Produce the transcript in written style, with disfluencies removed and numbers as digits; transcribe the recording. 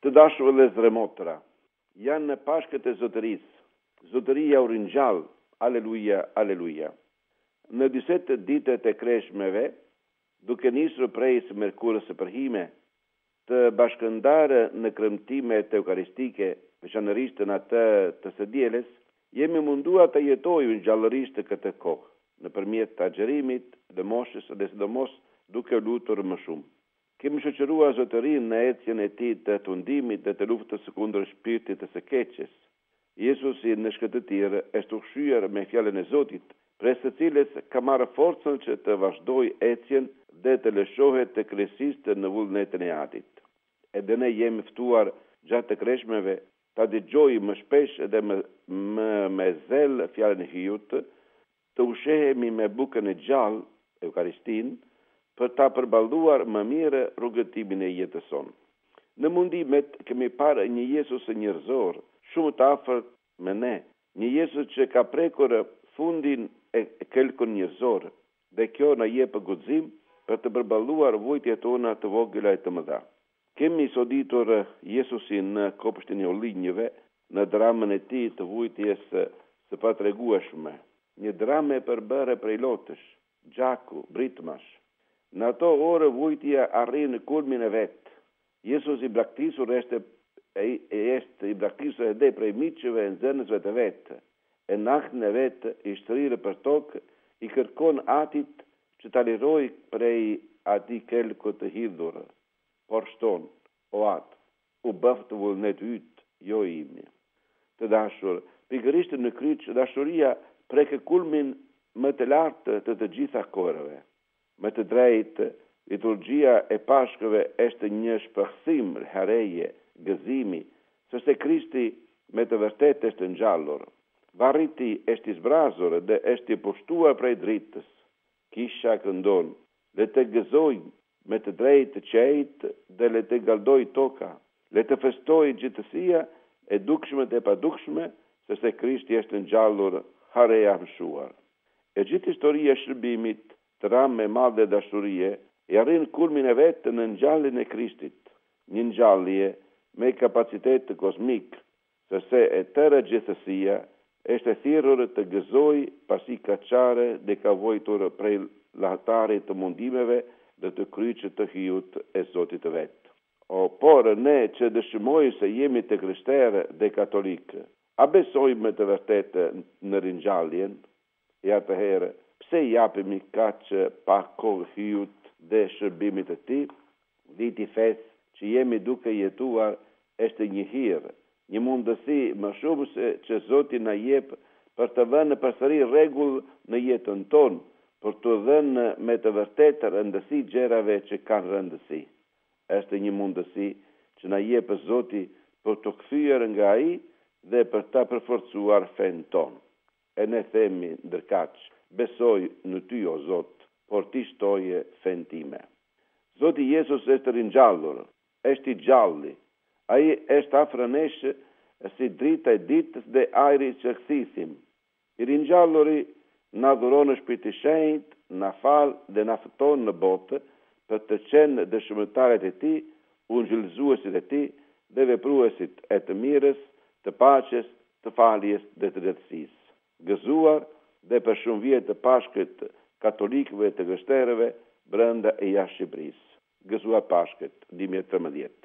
Të dashurve zremotra, janë në pashkët e zotërisë, zotëria uringjall, aleluja, aleluja. Në 40 ditët e kreshmeve, duke nisur prej së mërkurës së përhime, të bashkëndarë në kremtimet eukaristike, veçanërisht në atë të së dielës, jemi munduar të jetojmë gjallërisht të këtë kohë, nëpërmjet të agjerimit dhe moshës dhe sidomos duke lutur më shumë. Kemi shoqëruar zotërinë në ecjen e tij të tundimit dhe të luftës së kundër shpirtit të së keqes. Jezusi në shkëtëtir është ushqyer me fjalën e Zotit, prej së cilës ka marrë forcën që të vazhdoj ecjen dhe të lëshohet të kresiste në vullnetin e Atit. Edhe ne jemi ftuar gjatë të kreshmeve ta dëgjojmë më shpesh dhe me zel fjalën e Hyjut, të ushqehemi me bukën e gjallë, Eukaristin, për ta përballuar më mirë rrugëtimin e jetës sonë. Në mundimet kemi parë një Jezus njerëzor, shumë të afërt me ne, një Jezus që ka prekur fundin e kelkun njerëzor, dhe kjo na jep guxim për të përballuar vujtjet tona të vogla e të mëdha. Kemi soditur Jezusin në kopshtin e Ollinjve, në dramën e tij të vujtjes së patregueshme, një dramë e përbërë prej lotësh, gjaku, britmash. Në ato orë vujtja arrin kulmin e vet. Jezus i braktisur është i braktisur edhe prej miqve e nxënësve të vet. E nahtën e vet i shtrirë për tokë, i kërkon Atit që ta liroj prej atij kelku të hidhur. Por shton, o Atë, u bëft vullnet yt, jo imi. Të dashur, pikërisht në kryq dashuria prek kulmin më të lartë të gjitha kohërave. Me të drejtë, liturgjia e Pashkëve është një shpërthim hareje, gëzimi, sepse Krishti me të vërtetë është ngjallur. Varri i tij është i zbrazur dhe është i pushtuar prej dritës. Kisha këndon, le të gëzojmë me të drejtë qejt dhe le të galdoj toka, le të festoj gjithësia e dukshme dhe pa dukshme, sepse Krishti është ngjallur, hareja mshuar. E gjithë historia e shërbimit të ramë me madhe dashurie, e arrin kulmin e vetë në ngjalljen e Krishtit, një ngjallje me kapacitet kozmik, sepse e tëra gjithësia është e thirrur të gëzoj pasi ka qare dhe ka vojtur prej llahtarit të mundimeve dhe të kryqit të Hyjut e Zotit të vet. Por ne që dëshmojmë se jemi të krishterë dhe katolikë, a besojmë me të vërtetë në ringjalljen? E atëherë, pse japimi kaq pak kohë Hyjut dhe shërbimit të tij? Viti fesë që jemi duke jetuar është një hir, një mundësi më shumë se që Zoti na jep për të vënë përsëri rregull në jetën tonë, për të dhënë me të vërtetë rëndësi gjërave që kanë rëndësi. Është një mundësi që na jep Zoti për të kthyer nga ai dhe për ta përforcuar fen tonë. E ne themi ndërkaq, besoj në ty o Zot, por ti shtoje fen time. Zoti Jezus është ringjallur, është i gjalli. Ai është afër nesh si drita e ditës dhe ajri që kthisim. I ringjalluri na dhuron Shpirtin e Shenjtë, na fal dhe na fton në botë për të qenë dëshmëtarët e tij, ungjillëzuesit e tij dhe vepruesit e të mirës, të paqes, të faljes dhe të drejtësisë. Gëzuar dhe për shumë vjet të Pashkët katolikëve të krishterëve brenda e jashtë Shqipërisë. Gëzuar Pashkët 2013.